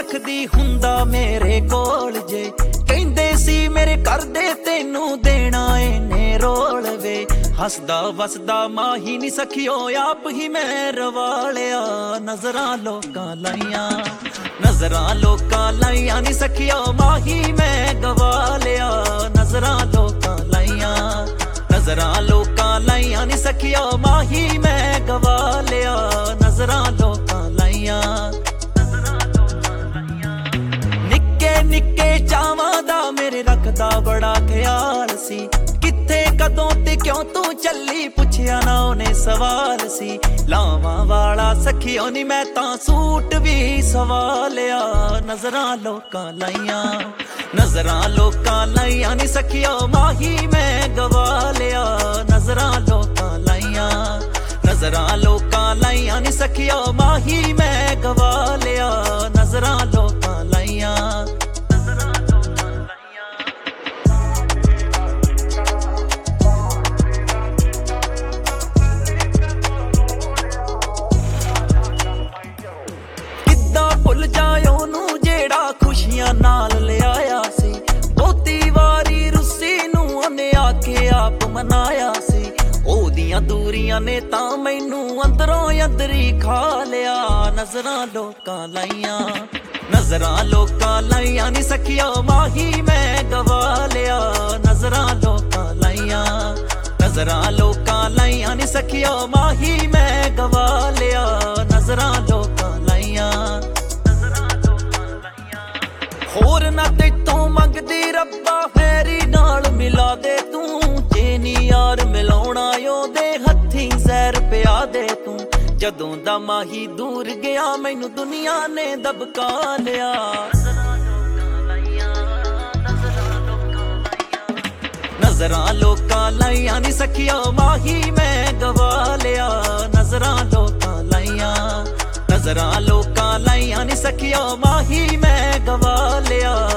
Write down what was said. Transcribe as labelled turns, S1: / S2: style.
S1: ਰੱਖਦੀ ਹੁੰਦਾ ਮੇਰੇ ਕੋਲ ਜੇ ਕਹਿੰਦੇ ਸੀ ਮੇਰੇ ਕਰਦੇ ਤੈਨੂੰ ਦੇਣਾ ਇਹਨੇ ਰੋਲ ਵੇ ਹੱਸਦਾ ਵਸਦਾ ਮਾਹੀ ਨੀ ਸਖਿਓ ਆਪ ਹੀ ਮੈਂ ਰਵਾ ਲਿਆ ਨਜ਼ਰਾਂ ਲੋਕਾਂ ਲਾਈਆਂ ਨੀ ਸਖਿਓ ਮਾਹੀ ਮੈਂ ਗਵਾ ਲਿਆ ਨਜ਼ਰਾਂ ਲੋਕਾਂ ਲਾਈਆਂ ਨੀ ਸਖਿਓ ਮਾਹੀ ਮੈਂ ਗਵਾ ਲਿਆ ਨਜ਼ਰਾਂ ਲੋਕਾਂ ਲਾਈਆਂ ਨਿੱਕੇ ਚਾਵਾਂ ਦਾ ਮੇਰੇ ਰੱਖਦਾ ਬੜਾ ਖਿਆਲ ਸੀ ਕਿੱਥੇ ਕਦੋਂ ਤੇ ਕਿਉਂ ਤੂੰ ਚੱਲੀ ਪੁੱਛਿਆ ਨਾ ਉਹਨੇ ਸਵਾਲ ਸੀ ਲਾਵਾਂ ਵਾਲਾ ਸਖਿਓ ਨੀ ਮੈਂ ਤਾਂ ਸੂਟ ਵੀ ਸਵਾ ਲਿਆ ਨਜ਼ਰਾਂ ਲੋਕਾਂ ਲਾਈਆਂ ਨੀ ਸਖਿਓ ਮਾਹੀ ਮੈਂ ਗਵਾ ਲਿਆ ਨਜ਼ਰਾਂ ਲੋਕਾਂ ਲਾਈਆਂ ਨੀ ਸਖਿਓ ਮਾਹੀ ਮੈਂ ਗਵਾ ਲਿਆ ਨਜ਼ਰਾਂ ਲੋਕਾਂ ਲਾਈਆਂ ਭੁੱਲ ਜਾਇਓ ਉਹਨੂੰ ਜਿਹੜਾ ਖੁਸ਼ੀਆਂ ਨਾਲ ਲਿਆਇਆ ਸੀ ਬਹੁਤੀ ਵਾਰੀ ਰੁੱਸੀ ਨੂੰ ਉਹਨੇ ਆ ਕੇ ਆਪ ਮਨਾਇਆ ਸੀ ਉਹਦੀਆਂ ਦੂਰੀਆਂ ਨੇ ਤਾਂ ਮੈਨੂੰ ਅੰਦਰੋਂ ਅੰਦਰੀ ਖਾ ਲਿਆ ਨਜ਼ਰਾਂ ਲੋਕਾਂ ਲਾਈਆਂ ਨੀ ਸਖਿਓ ਮਾਹੀ ਮੈਂ ਗਵਾ ਲਿਆ ਨਜ਼ਰਾਂ ਲੋਕਾਂ ਲਾਈਆਂ ਨੀ ਸਖਿਓ ਮਾਹੀ ਮੈਂ ਗਵਾ ਲਿਆ ਨਜ਼ਰਾਂ ਲੋਕਾਂ ਲਾਈਆਂ ਹੋਰ ਨਾ ਤੈਥੋਂ ਮੰਗਦੀ ਰੱਬਾ ਫੇਰੀ ਨਾਲ ਮਿਲਾ ਦੇ ਤੂੰ ਜੇ ਨੀ ਯਾਰ ਮਿਲਾਉਣਾ ਉਹਦੇ ਹੱਥੀਂ ਜ਼ਹਿਰ ਪਿਆ ਦੇ ਤੂੰ ਜਦੋਂ ਦਾ ਮਾਹੀ ਦੂਰ ਗਿਆ ਮੈਨੂੰ ਦੁਨੀਆ ਨੇ ਦਬਕਾ ਲਿਆ ਨਜ਼ਰਾਂ ਲੋਕਾਂ ਲਾਈਆਂ ਨੀ ਸਖਿਓ ਮਾਹੀ ਮੈਂ ਗਵਾ ਲਿਆ ਨਜ਼ਰਾਂ ਲੋਕਾਂ ਲਾਈਆਂ ਨੀ ਸਖਿਓ ਮਾਹੀ ਮੈਂ ਗਵਾ ਲਿਆ